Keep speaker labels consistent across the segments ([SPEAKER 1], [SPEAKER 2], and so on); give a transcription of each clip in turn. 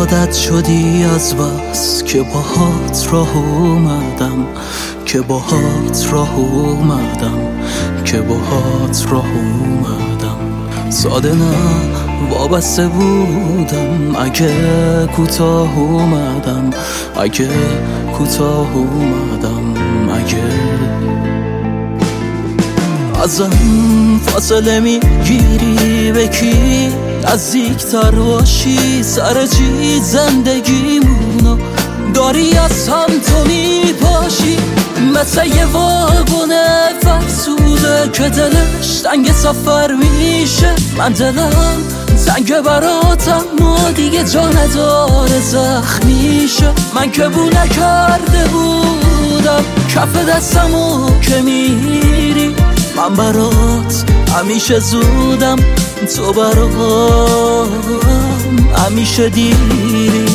[SPEAKER 1] عادت شدی از بس که باهات راه اومدم، که باهات راه اومدم، که باهات راه اومدم. ساده نه وابسته بودم، اگه کوتاه اومدم، اگه کوتاه اومدم، اگه ازم فاصله میگیری به کی نزدیکتر باشی، سر چی زندگیمونو داری از هم تو میپاشی. مثل یه واگن فرسوده که دلش تنگ سفر میشه، من دلم تنگ براتم و دیگه جا نداره زخمیشه. من که بو نکرده بودم کف دستمو که میری، من برات همیشه زودم، تو برام همیشه دیری.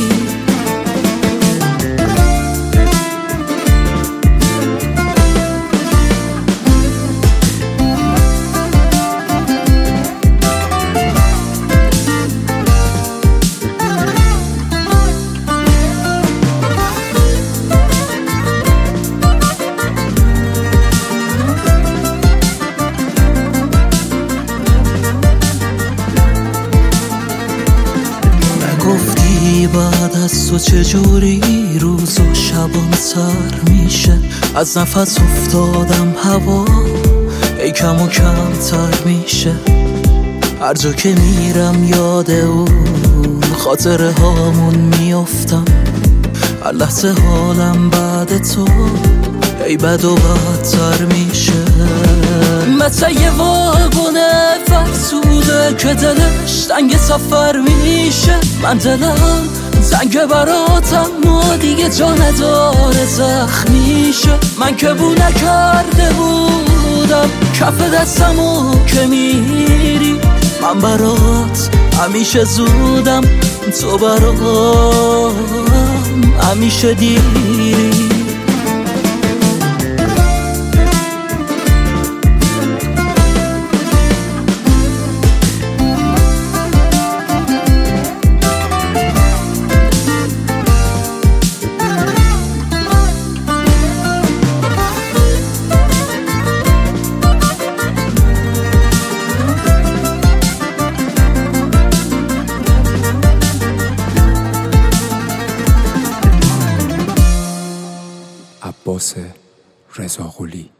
[SPEAKER 1] گفتی بعد از تو چجوری روز و شبان سر میشه، از نفس افتادم هوا ای کم و کمتر میشه. هر جا که میرم یاد اون خاطره هامون میافتم، هر لحظه حالم بعد تو ای بد و بدتر میشه. مثل یه واگن فرسوده که دلش تنگ سفر میشه، من دلم تنگ براتم و دیگه جا نداره زخمیشه. من که بو نکرده بودم کف دستمو که میری، من برات همیشه زودم، تو برام همیشه دیری.
[SPEAKER 2] عباس رضاقلی